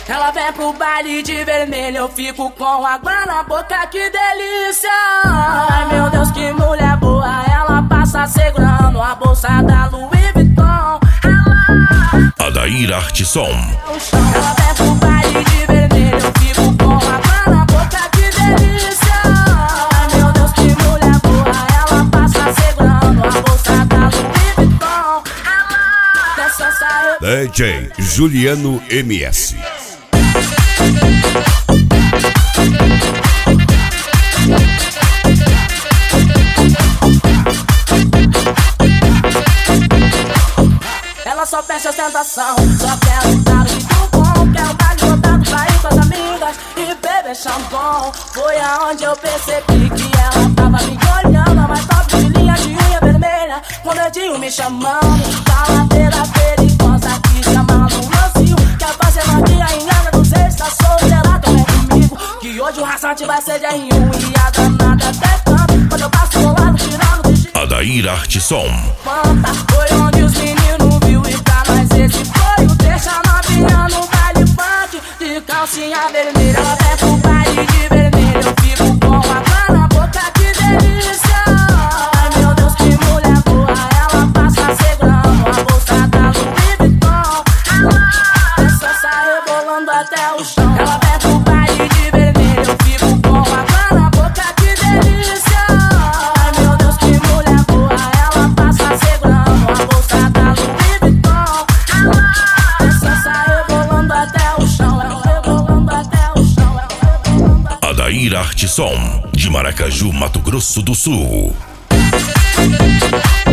Ela vem pro baile de vermelho, eu fico com água na boca, que delícia. Ai meu Deus, que mulher boa, ela passa segurando a bolsa da Louis Vuitton. Adair Artisson. Ela vem pro baile de vermelho, eu fico com água na boca, que delícia. Ai meu Deus, que mulher boa, ela passa segurando a bolsa da Louis Vuitton. DJ Juliano MS. Ela só peça ostentação, só quer um cara muito bom. Quer um baile lotado pra ir com as amigas e beber shampoo. Foi aonde eu percebi que ela tava me olhando. A mais top de linha de unha vermelha, com o dedinho me chamando. Caladeira perigosa que chama no Brasil. Quer fazer magia em Angra dos Reis, tá solteira, também comigo. Que hoje o raçante vai ser de R1 e a danada até tanto. Quando eu passo do lado, tirando de Adair Artisson. Manta, foi onde os meninos viu e pra nós esse foi o deixa novinha no baile funk de calcinha vermelha. Ela vem pro baile de vermelho, eu fico com água na boca, que delícia. Ai meu Deus, que mulher boa, ela passa segurando a bolsa da Louis Vuitton. Essa sai rebolando até o chão. Ela vem pro baile de vermelho, eu fico com água na boca, que delícia. Ai meu Deus, que mulher boa, ela passa segurando a bolsa da Louis Vuitton. Essa sai rebolando até o chão, ela rebolando até o chão, ela rebolando até o chão. Adair Artisson, de Maracaju, Mato Grosso do Sul.